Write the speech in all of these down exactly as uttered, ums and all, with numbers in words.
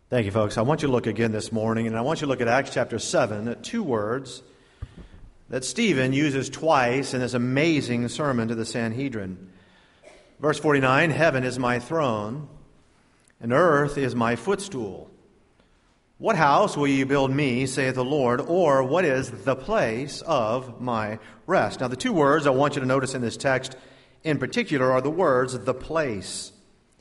Thank you, folks. I want you to look again this morning, and I want you to look at Acts chapter seven, at two words that Stephen uses twice in this amazing sermon to the Sanhedrin. Verse forty-nine, heaven is my throne, and earth is my footstool. What house will ye build me, saith the Lord, or what is the place of my rest? Now, the two words I want you to notice in this text in particular are the words, the place.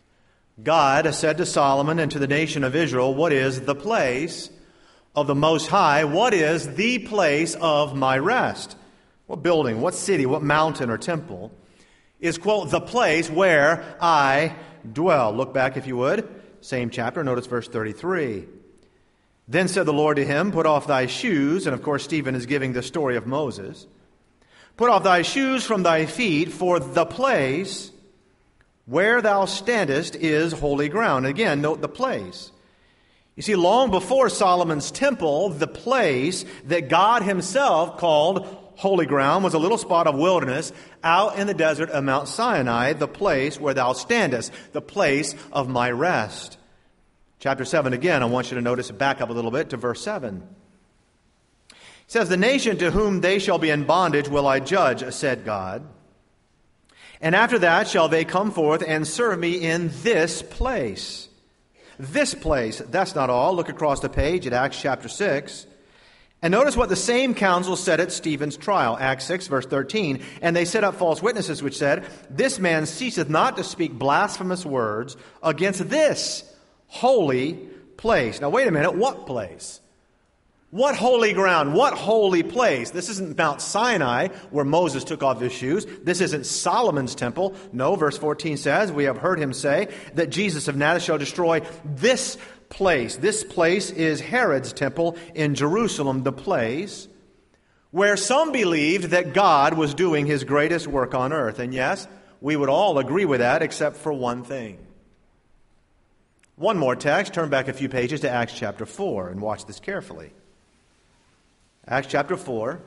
God said to Solomon and to the nation of Israel, what is the place of the Most High? What is the place of my rest? What building, what city, what mountain or temple is, quote, the place where I dwell? Look back, if you would. Same chapter, notice verse thirty-three. Then said the Lord to him, put off thy shoes. And of course, Stephen is giving the story of Moses. Put off thy shoes from thy feet, for the place where thou standest is holy ground. Again, note the place. You see, long before Solomon's temple, the place that God himself called holy ground was a little spot of wilderness out in the desert of Mount Sinai, the place where thou standest, the place of my rest. Chapter seven, again, I want you to notice, back up a little bit to verse seven. It says, the nation to whom they shall be in bondage will I judge, said God. And after that shall they come forth and serve me in this place. This place. That's not all. Look across the page at Acts chapter six. And notice what the same council said at Stephen's trial. Acts six, verse thirteen. And they set up false witnesses, which said, this man ceaseth not to speak blasphemous words against this holy place. Now, wait a minute. What place? What holy ground? What holy place? This isn't Mount Sinai where Moses took off his shoes. This isn't Solomon's temple. No, verse fourteen says, we have heard him say that Jesus of Nazareth shall destroy this place. This place is Herod's temple in Jerusalem, the place where some believed that God was doing his greatest work on earth. And yes, we would all agree with that except for one thing. One more text. Turn back a few pages to Acts chapter four and watch this carefully. Acts chapter four,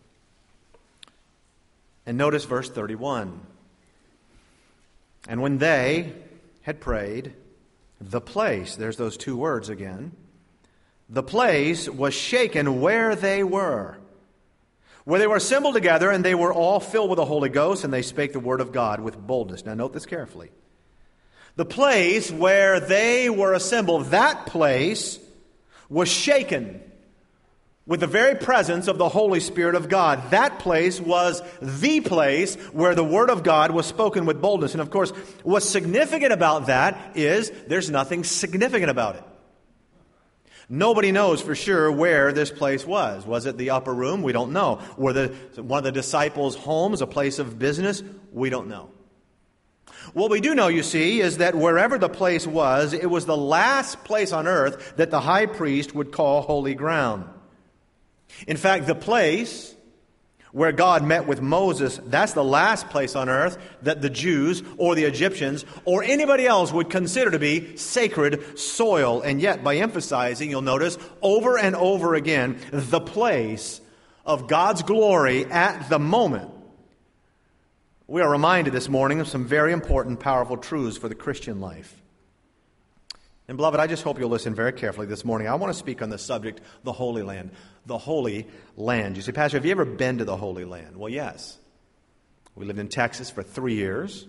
and notice verse thirty-one. And when they had prayed, the place, there's those two words again, the place was shaken where they were, where they were assembled together, and they were all filled with the Holy Ghost, and they spake the word of God with boldness. Now note this carefully. The place where they were assembled, that place was shaken with the very presence of the Holy Spirit of God. That place was the place where the Word of God was spoken with boldness. And of course, what's significant about that is there's nothing significant about it. Nobody knows for sure where this place was. Was it the upper room? We don't know. Were the one of the disciples' homes a place of business? We don't know. What we do know, you see, is that wherever the place was, it was the last place on earth that the high priest would call holy ground. In fact, the place where God met with Moses, that's the last place on earth that the Jews or the Egyptians or anybody else would consider to be sacred soil. And yet, by emphasizing, you'll notice over and over again, the place of God's glory at the moment, we are reminded this morning of some very important, powerful truths for the Christian life. And beloved, I just hope you'll listen very carefully this morning. I want to speak on the subject, the Holy Land. The Holy Land. You say, Pastor, have you ever been to the Holy Land? Well, yes. We lived in Texas for three years.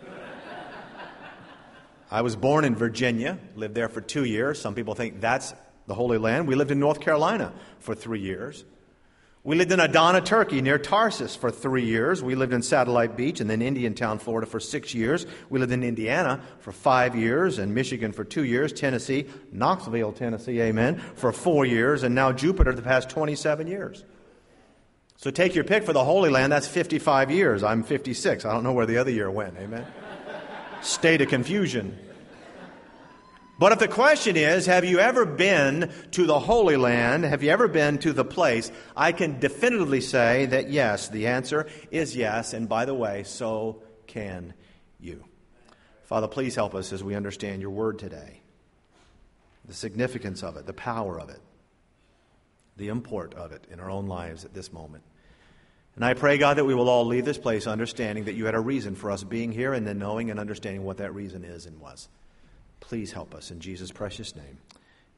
I was born in Virginia, lived there for two years. Some people think that's the Holy Land. We lived in North Carolina for three years. We lived in Adana, Turkey, near Tarsus for three years. We lived in Satellite Beach and then Indiantown, Florida for six years. We lived in Indiana for five years and Michigan for two years. Tennessee, Knoxville, Tennessee, amen, for four years. And now Jupiter the past twenty-seven years. So take your pick for the Holy Land. That's fifty-five years. I'm fifty-six. I don't know where the other year went, amen. State of confusion. But if the question is, have you ever been to the Holy Land? Have you ever been to the place? I can definitively say that yes, the answer is yes. And by the way, so can you. Father, please help us as we understand your word today. The significance of it, the power of it, the import of it in our own lives at this moment. And I pray, God, that we will all leave this place understanding that you had a reason for us being here and then knowing and understanding what that reason is and was. Please help us in Jesus' precious name.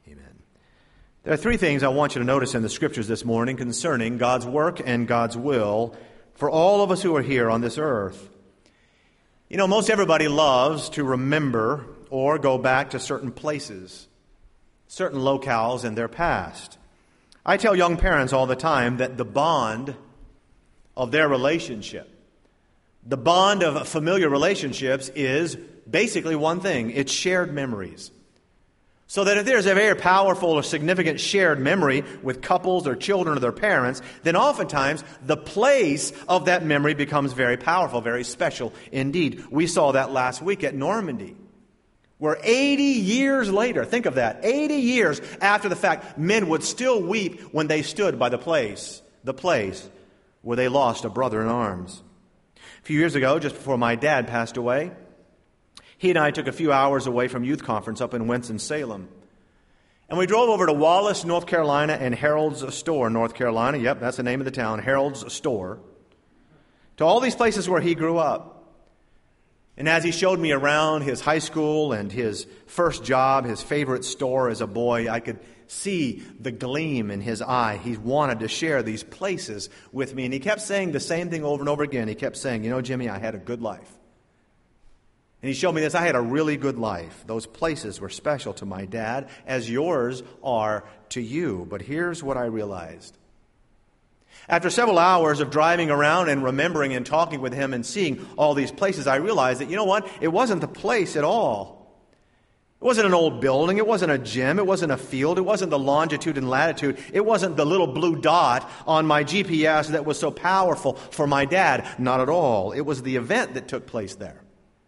Amen. There are three things I want you to notice in the Scriptures this morning concerning God's work and God's will for all of us who are here on this earth. You know, most everybody loves to remember or go back to certain places, certain locales in their past. I tell young parents all the time that the bond of their relationship, the bond of familiar relationships is basically one thing. It's shared memories. So that if there's a very powerful or significant shared memory with couples or children or their parents, then oftentimes the place of that memory becomes very powerful, very special indeed. We saw that last week at Normandy, where eighty years later, think of that, eighty years after the fact, men would still weep when they stood by the place, the place where they lost a brother in arms. A few years ago, just before my dad passed away, he and I took a few hours away from youth conference up in Winston-Salem. And we drove over to Wallace, North Carolina, and Harold's Store, North Carolina. Yep, that's the name of the town, Harold's Store. To all these places where he grew up. And as he showed me around his high school and his first job, his favorite store as a boy, I could see the gleam in his eye. He wanted to share these places with me. And he kept saying the same thing over and over again. He kept saying, you know, Jimmy, I had a good life. And he showed me this. I had a really good life. Those places were special to my dad, as yours are to you. But here's what I realized. After several hours of driving around and remembering and talking with him and seeing all these places, I realized that, you know what? It wasn't the place at all. It wasn't an old building. It wasn't a gym. It wasn't a field. It wasn't the longitude and latitude. It wasn't the little blue dot on my G P S that was so powerful for my dad. Not at all. It was the event that took place there.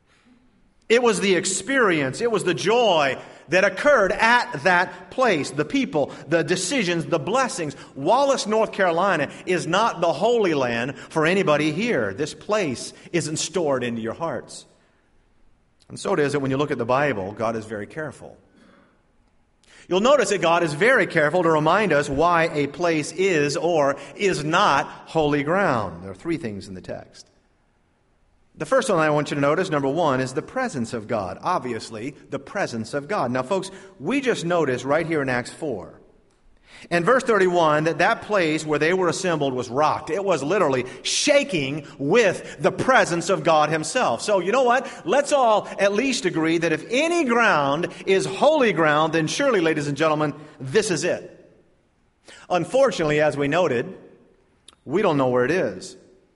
It was the experience, it was the joy that occurred at that place. The people, the decisions, the blessings. Wallace, North Carolina is not the Holy Land for anybody here. This place isn't stored into your hearts. And so it is that when you look at the Bible, God is very careful. You'll notice that God is very careful to remind us why a place is or is not holy ground. There are three things in the text. The first one I want you to notice, number one, is the presence of God. Obviously, the presence of God. Now, folks, we just noticed right here in Acts four, in verse thirty-one, that that place where they were assembled was rocked. It was literally shaking with the presence of God himself. So, you know what? Let's all at least agree that if any ground is holy ground, then surely, ladies and gentlemen, this is it. Unfortunately, as we noted, we don't know where it is.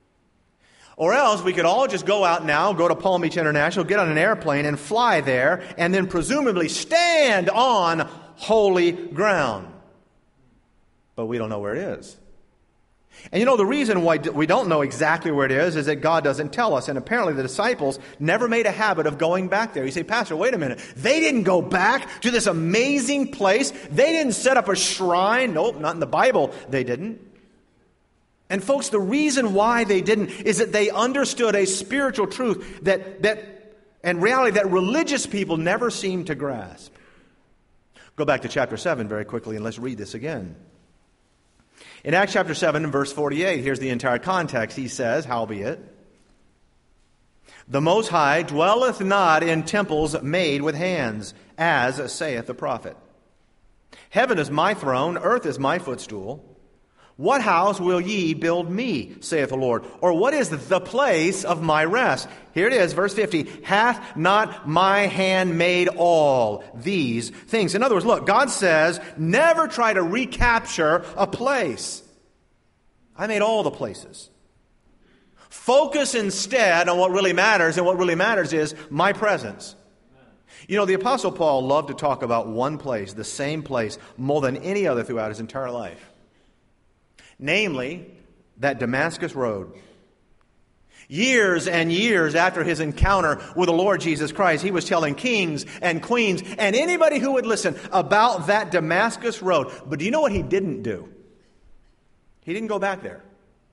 Or else we could all just go out now, go to Palm Beach International, get on an airplane and fly there, and then presumably stand on holy ground. But we don't know where it is. And you know, the reason why we don't know exactly where it is is that God doesn't tell us. And apparently the disciples never made a habit of going back there. You say, Pastor, wait a minute. They didn't go back to this amazing place. They didn't set up a shrine. Nope, not in the Bible they didn't. And folks, the reason why they didn't is that they understood a spiritual truth that, that and reality that religious people never seem to grasp. Go back to chapter seven very quickly and let's read this again. In Acts chapter seven and verse forty-eight, here's the entire context. He says, howbeit, the Most High dwelleth not in temples made with hands, as saith the prophet. Heaven is my throne, earth is my footstool. What house will ye build me, saith the Lord? Or what is the place of my rest? Here it is, verse fifty. Hath not my hand made all these things? In other words, look, God says, never try to recapture a place. I made all the places. Focus instead on what really matters, and what really matters is my presence. You know, the Apostle Paul loved to talk about one place, the same place, more than any other throughout his entire life. Namely, that Damascus Road. Years and years after his encounter with the Lord Jesus Christ, he was telling kings and queens and anybody who would listen about that Damascus Road. But do you know what he didn't do? He didn't go back there.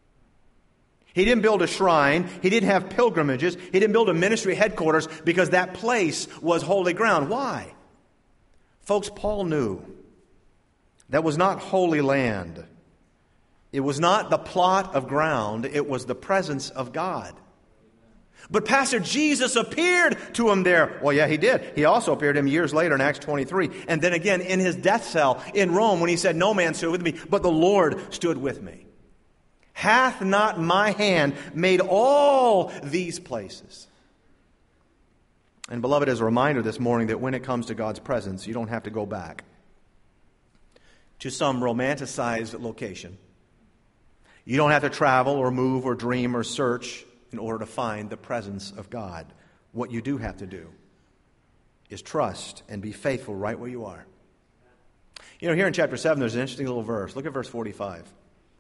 He didn't build a shrine. He didn't have pilgrimages. He didn't build a ministry headquarters because that place was holy ground. Why? Folks, Paul knew that was not holy land. It was not the plot of ground, it was the presence of God. But Pastor, Jesus appeared to him there. Well, yeah, he did. He also appeared to him years later in Acts twenty-three. And then again in his death cell in Rome when he said, no man stood with me, but the Lord stood with me. Hath not my hand made all these places? And beloved, as a reminder this morning that when it comes to God's presence, you don't have to go back to some romanticized location. You don't have to travel or move or dream or search in order to find the presence of God. What you do have to do is trust and be faithful right where you are. You know, here in chapter seven, there's an interesting little verse. Look at verse forty-five.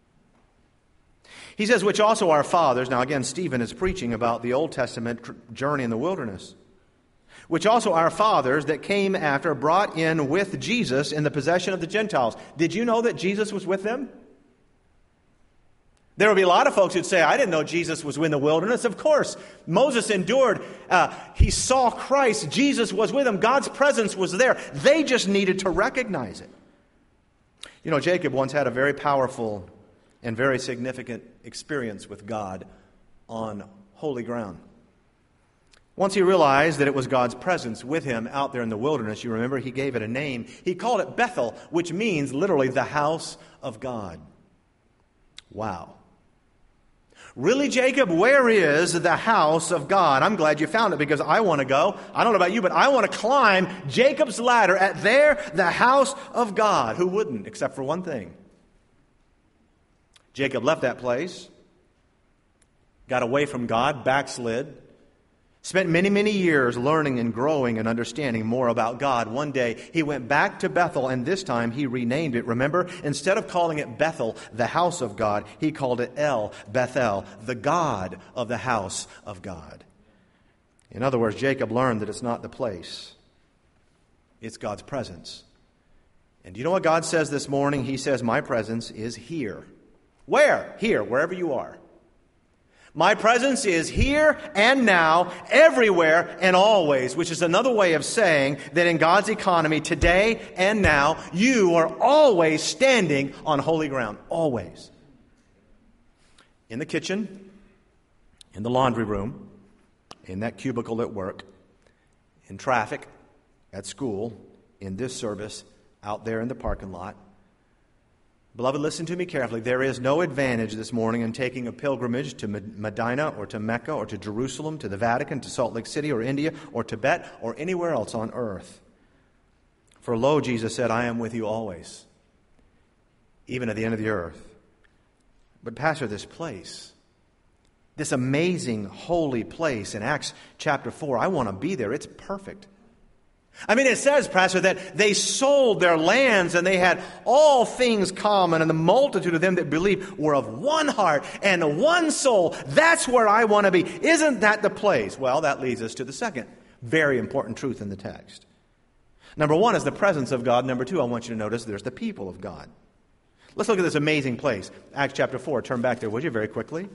He says, which also our fathers, now again, Stephen is preaching about the Old Testament tr- journey in the wilderness, which also our fathers that came after brought in with Jesus in the possession of the Gentiles. Did you know that Jesus was with them? There will be a lot of folks who'd say, I didn't know Jesus was in the wilderness. Of course, Moses endured. Uh, he saw Christ. Jesus was with him. God's presence was there. They just needed to recognize it. You know, Jacob once had a very powerful and very significant experience with God on holy ground. Once he realized that it was God's presence with him out there in the wilderness, you remember, he gave it a name. He called it Bethel, which means literally the house of God. Wow. Really, Jacob, where is the house of God? I'm glad you found it because I want to go. I don't know about you, but I want to climb Jacob's ladder at there, the house of God. Who wouldn't, except for one thing? Jacob left that place, got away from God, backslid, spent many, many years learning and growing and understanding more about God. One day, he went back to Bethel, and this time he renamed it. Remember, instead of calling it Bethel, the house of God, he called it El Bethel, the God of the house of God. In other words, Jacob learned that it's not the place, it's God's presence. And do you know what God says this morning? He says, my presence is here. Where? Here, wherever you are. My presence is here and now, everywhere and always, which is another way of saying that in God's economy, today and now, you are always standing on holy ground. Always. In the kitchen, in the laundry room, in that cubicle at work, in traffic, at school, in this service, out there in the parking lot. Beloved, listen to me carefully. There is no advantage this morning in taking a pilgrimage to Medina or to Mecca or to Jerusalem, to the Vatican, to Salt Lake City or India or Tibet or anywhere else on earth. For lo, Jesus said, I am with you always, even at the end of the earth. But Pastor, this place, this amazing holy place in Acts chapter four, I want to be there. It's perfect. I mean, it says, Pastor, that they sold their lands and they had all things common, and the multitude of them that believed were of one heart and one soul. That's where I want to be. Isn't that the place? Well, that leads us to the second very important truth in the text. Number one is the presence of God. Number two, I want you to notice there's the people of God. Let's look at this amazing place. Acts chapter four. Turn back there, would you, very quickly.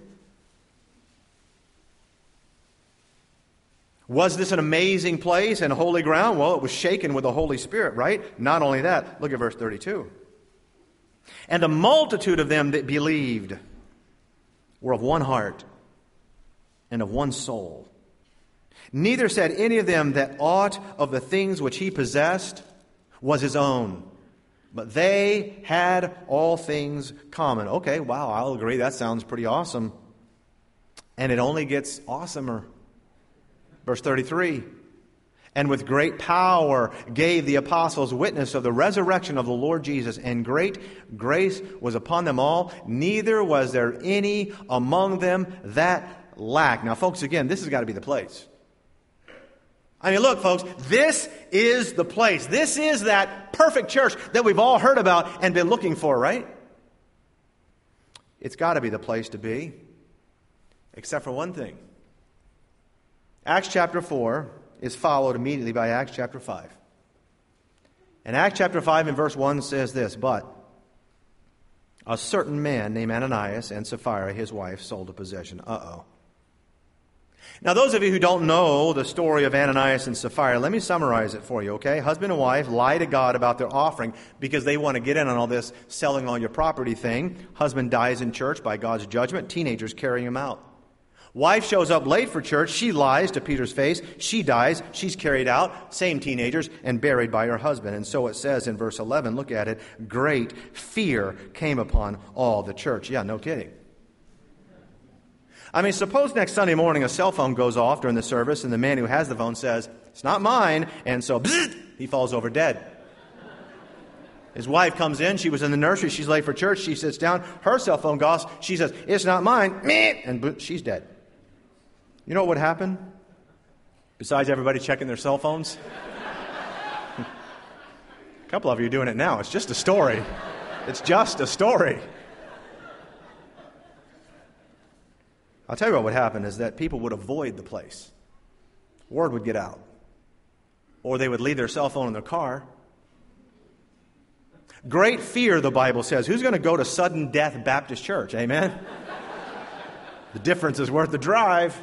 Was this an amazing place and holy ground? Well, it was shaken with the Holy Spirit, right? Not only that, look at verse thirty-two. And a multitude of them that believed were of one heart and of one soul. Neither said any of them that aught of the things which he possessed was his own, but they had all things common. Okay, wow, I'll agree. That sounds pretty awesome. And it only gets awesomer. Verse thirty-three, and with great power gave the apostles witness of the resurrection of the Lord Jesus, and great grace was upon them all. Neither was there any among them that lacked. Now, folks, again, this has got to be the place. I mean, look, folks, this is the place. This is that perfect church that we've all heard about and been looking for, right? It's got to be the place to be, except for one thing. Acts chapter four is followed immediately by Acts chapter five. And Acts chapter five in verse one says this, but a certain man named Ananias and Sapphira, his wife, sold a possession. Uh-oh. Now, those of you who don't know the story of Ananias and Sapphira, let me summarize it for you, okay? Husband and wife lie to God about their offering because they want to get in on all this selling all your property thing. Husband dies in church by God's judgment. Teenagers carry him out. Wife shows up late for church. She lies to Peter's face. She dies. She's carried out, same teenagers, and buried by her husband. And so it says in verse eleven, look at it, great fear came upon all the church. Yeah, no kidding. I mean, suppose next Sunday morning a cell phone goes off during the service and the man who has the phone says, it's not mine, and so bzzz, he falls over dead. His wife comes in, she was in the nursery, she's late for church, she sits down, her cell phone goes, she says, it's not mine, and she's dead. You know what would happen? Besides everybody checking their cell phones? A couple of you are doing it now. It's just a story. It's just a story. I'll tell you what would happen is that people would avoid the place. Word would get out. Or they would leave their cell phone in their car. Great fear, the Bible says. Who's going to go to Sudden Death Baptist Church? Amen? The difference is worth the drive.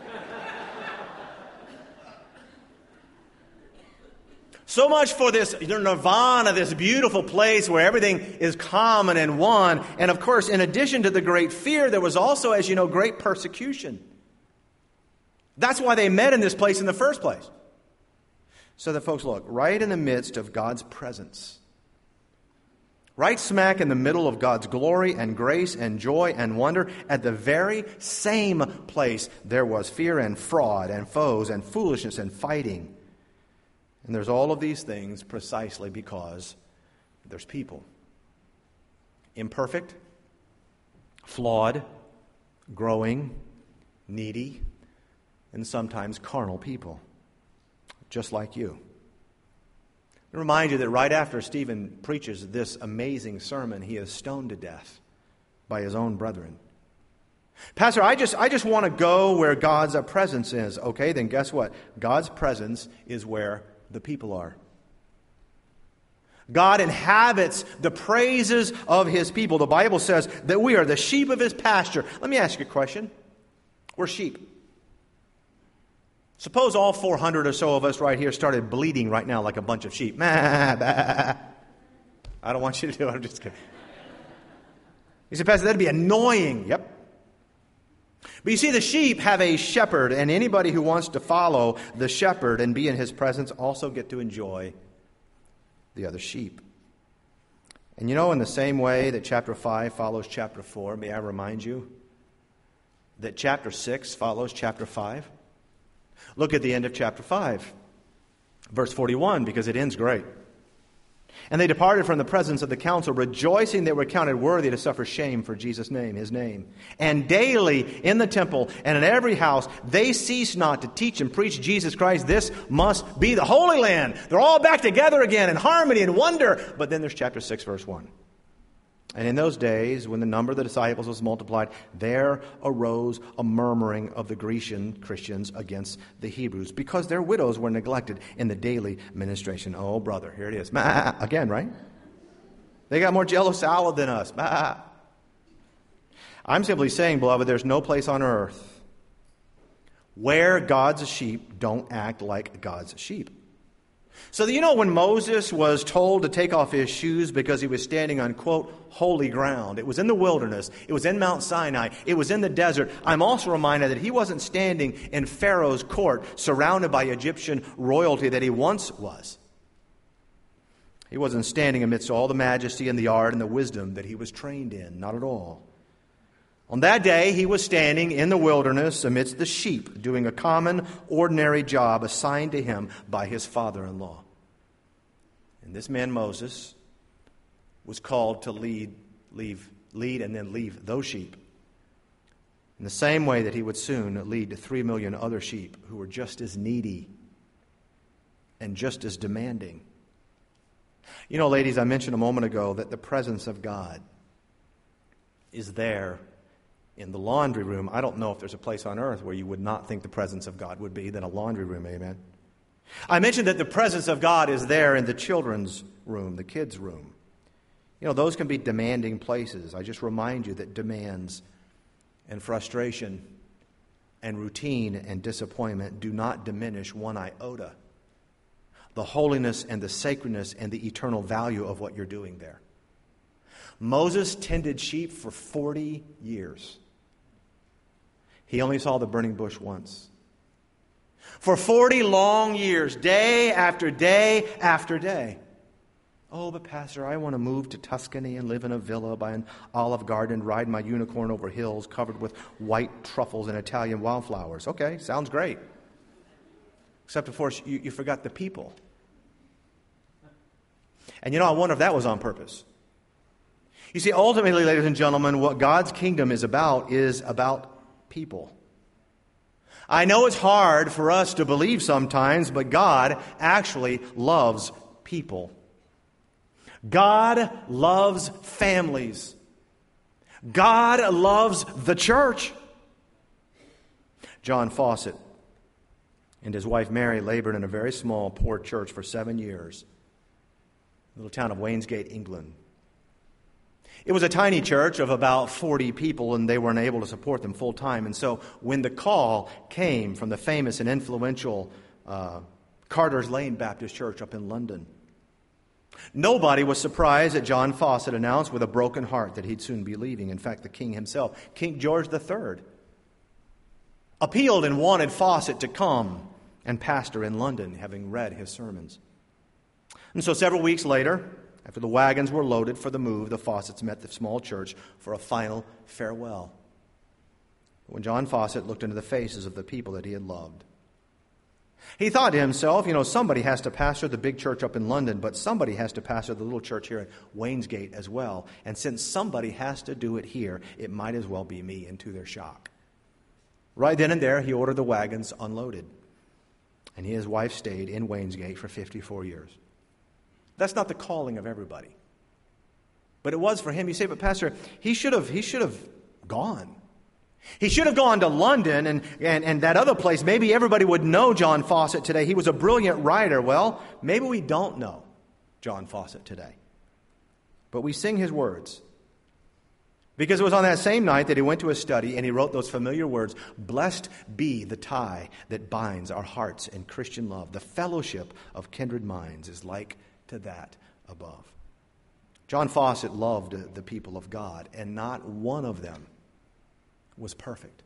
So much for this nirvana, this beautiful place where everything is common and one. And of course, in addition to the great fear, there was also, as you know, great persecution. That's why they met in this place in the first place. So that, folks, look, right in the midst of God's presence, right smack in the middle of God's glory and grace and joy and wonder, at the very same place, there was fear and fraud and foes and foolishness and fighting. And there's all of these things precisely because there's people. Imperfect, flawed, growing, needy, and sometimes carnal people, just like you. I remind you that right after Stephen preaches this amazing sermon, he is stoned to death by his own brethren. Pastor, I just I just want to go where God's presence is. Okay, then guess what? God's presence is where the people are. God inhabits the praises of his people. The Bible says that we are the sheep of his pasture. Let me ask you a question. We're sheep. Suppose all four hundred or so of us right here started bleating right now like a bunch of sheep. I don't want you to do it. I'm just kidding. You said, Pastor, that'd be annoying. Yep. But you see, the sheep have a shepherd, and anybody who wants to follow the shepherd and be in his presence also get to enjoy the other sheep. And you know, in the same way that chapter five follows chapter four, may I remind you that chapter six follows chapter five? Look at the end of chapter five, verse forty-one, because it ends great. And they departed from the presence of the council, rejoicing they were counted worthy to suffer shame for Jesus' name, his name. And daily in the temple and in every house, they ceased not to teach and preach Jesus Christ. This must be the Holy Land. They're all back together again in harmony and wonder. But then there's chapter six, verse one. And in those days, when the number of the disciples was multiplied, there arose a murmuring of the Grecian Christians against the Hebrews, because their widows were neglected in the daily ministration. Oh, brother, here it is. Again, right? They got more Jell-O salad than us. I'm simply saying, beloved, there's no place on earth where God's sheep don't act like God's sheep. So that, you know, when Moses was told to take off his shoes because he was standing on, quote, holy ground, it was in the wilderness, it was in Mount Sinai, it was in the desert. I'm also reminded that he wasn't standing in Pharaoh's court surrounded by Egyptian royalty that he once was. He wasn't standing amidst all the majesty and the art and the wisdom that he was trained in, not at all. On that day, he was standing in the wilderness amidst the sheep, doing a common, ordinary job assigned to him by his father-in-law. And this man, Moses, was called to lead, leave, lead and then leave those sheep in the same way that he would soon lead three million other sheep who were just as needy and just as demanding. You know, ladies, I mentioned a moment ago that the presence of God is there in the laundry room. I don't know if there's a place on earth where you would not think the presence of God would be than a laundry room, amen? I mentioned that the presence of God is there in the children's room, the kids' room. You know, those can be demanding places. I just remind you that demands and frustration and routine and disappointment do not diminish one iota the holiness and the sacredness and the eternal value of what you're doing there. Moses tended sheep for forty years. He only saw the burning bush once. For forty long years, day after day after day. Oh, but Pastor, I want to move to Tuscany and live in a villa by an olive garden, ride my unicorn over hills covered with white truffles and Italian wildflowers. Okay, sounds great. Except, of course, you, you forgot the people. And you know, I wonder if that was on purpose. You see, ultimately, ladies and gentlemen, what God's kingdom is about is about people. I know it's hard for us to believe sometimes, but God actually loves people. God loves families. God loves the church. John Fawcett and his wife Mary labored in a very small, poor church for seven years. Little town of Wainsgate, England. It was a tiny church of about forty people, and they weren't able to support them full time. And so when the call came from the famous and influential uh, Carter's Lane Baptist Church up in London, nobody was surprised that John Fawcett announced with a broken heart that he'd soon be leaving. In fact, the king himself, King George the Third, appealed and wanted Fawcett to come and pastor in London, having read his sermons. And so several weeks later, after the wagons were loaded for the move, the Fawcetts met the small church for a final farewell. When John Fawcett looked into the faces of the people that he had loved, he thought to himself, you know, somebody has to pastor the big church up in London, but somebody has to pastor the little church here at Wainsgate as well. And since somebody has to do it here, it might as well be me. And to their shock, right then and there, he ordered the wagons unloaded. And he and his wife stayed in Wainsgate for fifty-four years. That's not the calling of everybody. But it was for him. You say, but Pastor, he should have he should have gone. He should have gone to London and, and, and that other place. Maybe everybody would know John Fawcett today. He was a brilliant writer. Well, maybe we don't know John Fawcett today. But we sing his words. Because it was on that same night that he went to his study and he wrote those familiar words, "Blessed be the tie that binds our hearts in Christian love. The fellowship of kindred minds is like to that above." John Fawcett loved the people of God, and not one of them was perfect.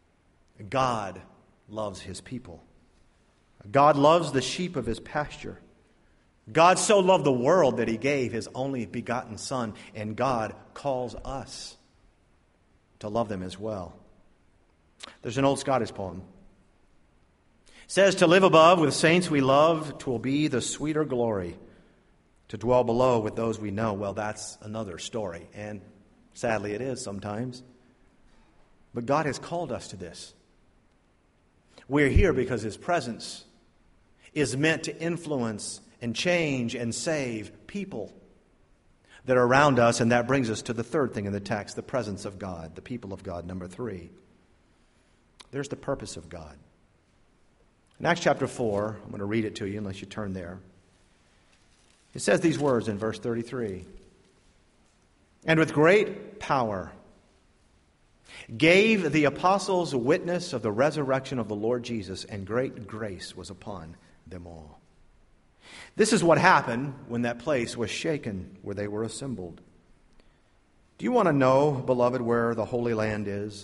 God loves his people. God loves the sheep of his pasture. God so loved the world that he gave his only begotten Son, and God calls us to love them as well. There's an old Scottish poem. It says, "To live above with saints we love, 'twill be the sweeter glory. To dwell below with those we know." Well, that's another story, and sadly it is sometimes. But God has called us to this. We're here because his presence is meant to influence and change and save people that are around us. And that brings us to the third thing in the text, the presence of God, the people of God. Number three, there's the purpose of God. In Acts chapter four, I'm going to read it to you unless you turn there. It says these words in verse thirty-three. "And with great power gave the apostles witness of the resurrection of the Lord Jesus, and great grace was upon them all." This is what happened when that place was shaken where they were assembled. Do you want to know, beloved, where the Holy Land is?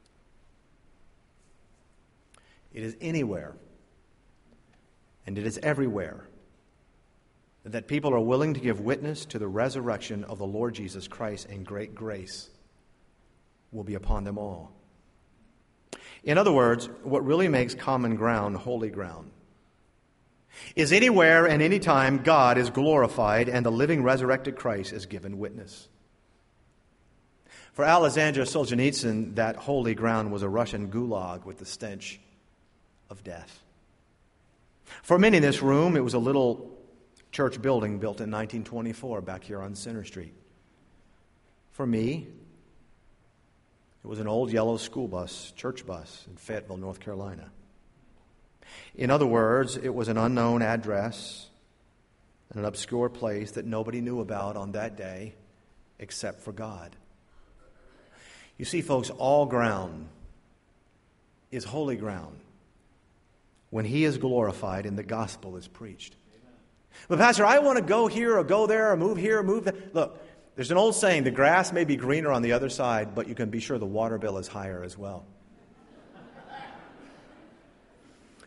It is anywhere, and it is everywhere, that people are willing to give witness to the resurrection of the Lord Jesus Christ, and great grace will be upon them all. In other words, what really makes common ground holy ground is anywhere and anytime God is glorified and the living resurrected Christ is given witness. For Alexander Solzhenitsyn, that holy ground was a Russian gulag with the stench of death. For many in this room, it was a little church building built in nineteen twenty-four back here on Center Street. For me, it was an old yellow school bus, church bus in Fayetteville, North Carolina. In other words, it was an unknown address in an obscure place that nobody knew about on that day except for God. You see, folks, all ground is holy ground when he is glorified and the gospel is preached. But Pastor, I want to go here or go there or move here or move there. Look, there's an old saying, the grass may be greener on the other side, but you can be sure the water bill is higher as well.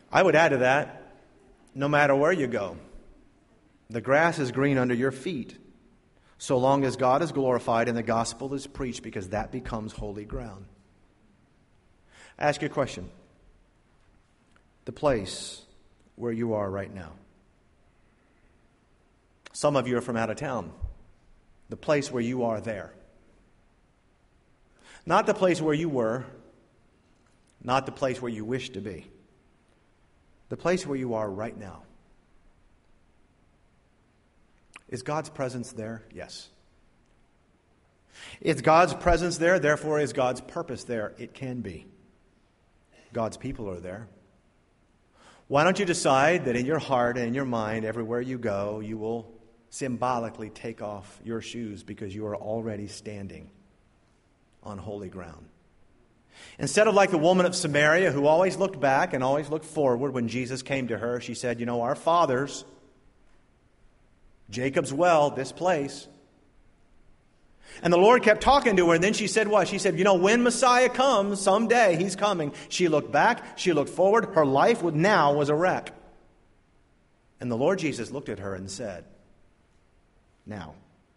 I would add to that, no matter where you go, the grass is green under your feet, so long as God is glorified and the gospel is preached, because that becomes holy ground. I ask you a question. The place where you are right now. Some of you are from out of town. The place where you are there. Not the place where you were. Not the place where you wish to be. The place where you are right now. Is God's presence there? Yes. Is God's presence there? Therefore, is God's purpose there? It can be. God's people are there. Why don't you decide that in your heart and in your mind, everywhere you go, you will symbolically take off your shoes, because you are already standing on holy ground. Instead of like the woman of Samaria, who always looked back and always looked forward when Jesus came to her, she said, you know, our fathers, Jacob's well, this place. And the Lord kept talking to her, and then she said what? She said, you know, when Messiah comes, someday he's coming. She looked back, she looked forward, her life would, now was a wreck. And the Lord Jesus looked at her and said, now,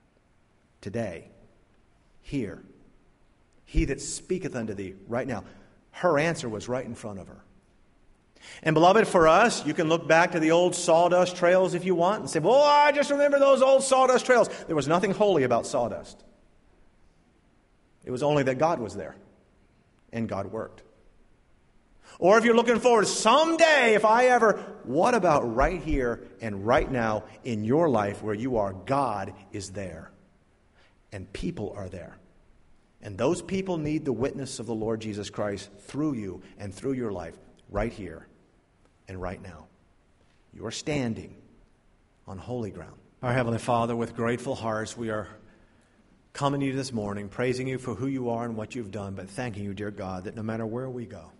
today, here, he that speaketh unto thee right now. Her answer was right in front of her. And beloved, for us, you can look back to the old sawdust trails if you want and say, well, I just remember those old sawdust trails. There was nothing holy about sawdust. It was only that God was there and God worked. Or if you're looking forward, someday, if I ever, what about right here and right now in your life where you are? God is there and people are there. And those people need the witness of the Lord Jesus Christ through you and through your life right here and right now. You are standing on holy ground. Our Heavenly Father, with grateful hearts, we are coming to you this morning, praising you for who you are and what you've done, but thanking you, dear God, that no matter where we go,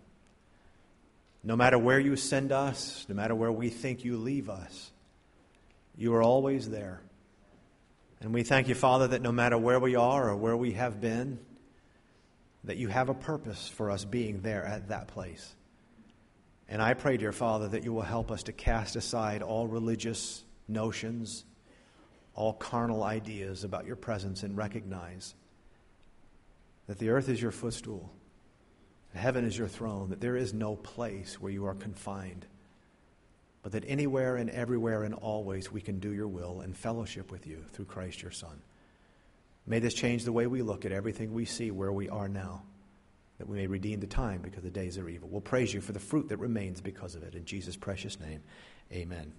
no matter where you send us, no matter where we think you leave us, you are always there. And we thank you, Father, that no matter where we are or where we have been, that you have a purpose for us being there at that place. And I pray, dear Father, that you will help us to cast aside all religious notions, all carnal ideas about your presence, and recognize that the earth is your footstool, heaven is your throne, that there is no place where you are confined, but that anywhere and everywhere and always we can do your will and fellowship with you through Christ your Son. May this change the way we look at everything we see where we are now, that we may redeem the time because the days are evil. We'll praise you for the fruit that remains because of it. In Jesus' precious name, amen.